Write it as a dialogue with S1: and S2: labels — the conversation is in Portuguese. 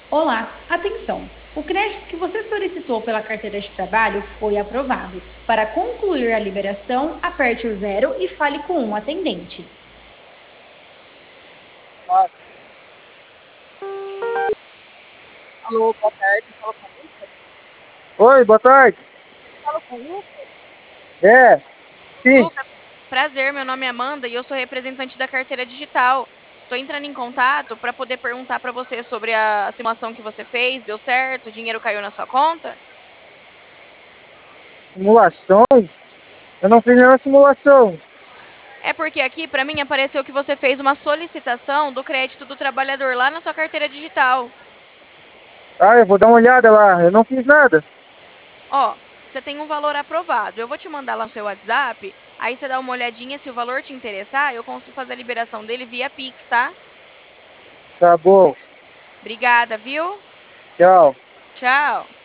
S1: Olá, atenção! O crédito que você solicitou pela carteira de trabalho foi aprovado. Para concluir a liberação, aperte o zero e fale com um atendente.
S2: Ah, alô, boa tarde. Fala com o Lucas?
S3: Oi, boa tarde.
S2: Fala com o Lucas?
S3: É, sim,
S2: Lucas, prazer, meu nome é Amanda e eu sou representante da carteira digital. Estou entrando em contato para poder perguntar para você sobre a simulação que você fez, deu certo, o dinheiro caiu na sua conta?
S3: simulação? Eu não fiz nenhuma simulação.
S2: É porque aqui para mim apareceu que você fez uma solicitação do crédito do trabalhador lá na sua carteira digital.
S3: Ah, eu vou dar uma olhada lá. Eu não fiz nada.
S2: Ó, você tem um valor aprovado. Eu vou te mandar lá no seu WhatsApp, aí você dá uma olhadinha se o valor te interessar, eu consigo fazer a liberação dele via Pix, tá?
S3: Tá bom.
S2: Obrigada, viu?
S3: Tchau.
S2: Tchau.